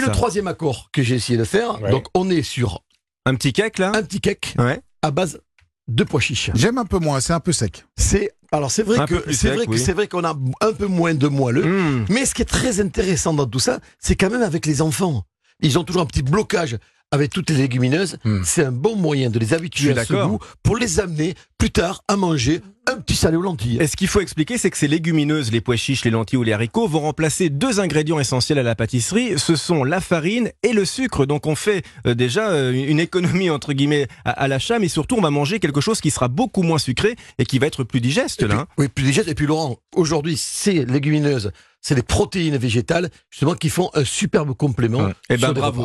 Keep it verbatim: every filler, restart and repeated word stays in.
le troisième accord que j'ai essayé de faire. Ouais. Donc on est sur un petit cake là, un petit cake ouais. à base de pois chiches. J'aime un peu moins, c'est un peu sec. C'est alors c'est vrai un que c'est vrai oui. que c'est vrai qu'on a un peu moins de moelleux, mmh. mais ce qui est très intéressant dans tout ça, c'est quand même avec les enfants. Ils ont toujours un petit blocage avec toutes les légumineuses. Mmh. C'est un bon moyen de les habituer à ce goût pour les amener plus tard à manger un petit salé aux lentilles. Et ce qu'il faut expliquer, c'est que ces légumineuses, les pois chiches, les lentilles ou les haricots, vont remplacer deux ingrédients essentiels à la pâtisserie. Ce sont la farine et le sucre. Donc on fait euh, déjà euh, une économie entre guillemets à, à l'achat, mais surtout on va manger quelque chose qui sera beaucoup moins sucré et qui va être plus digeste. Et là. Puis, oui, plus digeste. Et puis Laurent, aujourd'hui, ces légumineuses, c'est les protéines végétales justement qui font un superbe complément. Ouais. Et ben bravo.